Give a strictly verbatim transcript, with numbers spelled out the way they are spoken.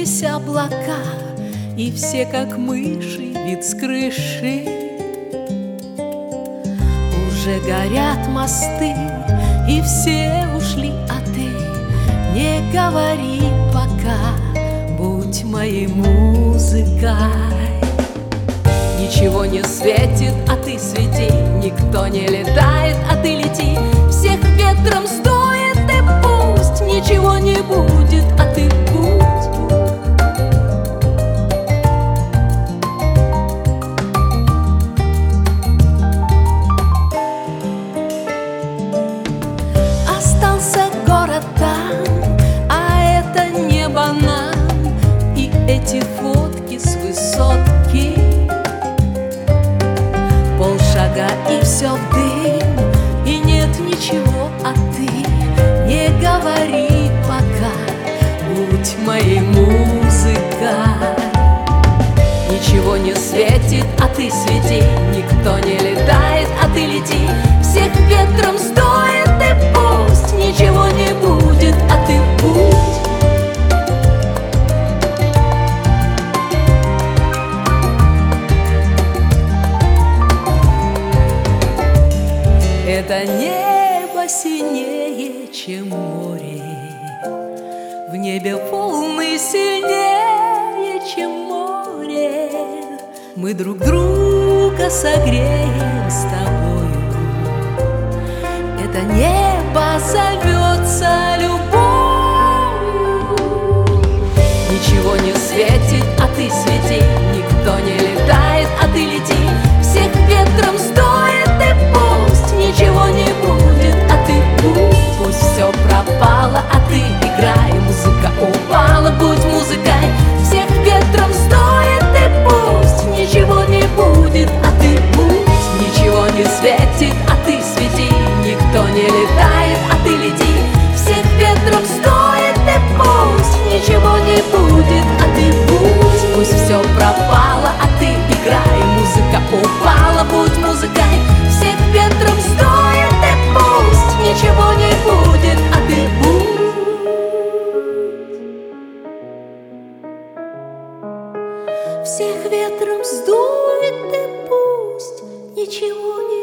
Сгустились облака, и все, как мыши, вид с крыши. Уже горят мосты, и все ушли, а ты не говори пока, будь моей музыкой. Ничего не светит, а ты свети, никто не летает, а ты лети. Всех ветром сдует, и пусть ничего не будет, а ты будь. Остался город там, а это небо нам, и эти фотки с высотки. Полшага и все в дым, и нет ничего, а ты не говори пока, будь моей музыкой. Ничего не светит, а ты свети, никто не летает, а ты лети. Всех ветром сдует, и пусть ничего не будет, а ты будь. Это небо синее, чем море, в небе волны сильнее, чем море. Мы друг друга согреем с тобою. Это небо зовется любовью. Ничего не светит, а ты свети, никто не летает, а ты лети. Всех ветром сдует, и пусть ничего не будет, а ты будь. Пусть все пропало, а ты играй, музыка упала, будь музыкой. Всех ветром сдует, и пусть ничего не будет, а ты будь. Ничего не светит, а ты свети, никто не летает, а ты лети. Всех ветром сдует, и пусть ничего не будет, а ты будь. Пусть все пропало, а ты играй, музыка упала, будь музыкой. Всех ветром сдует, и пусть ничего не будет, а ты будь. Всех ветром сдует, и пусть ничего не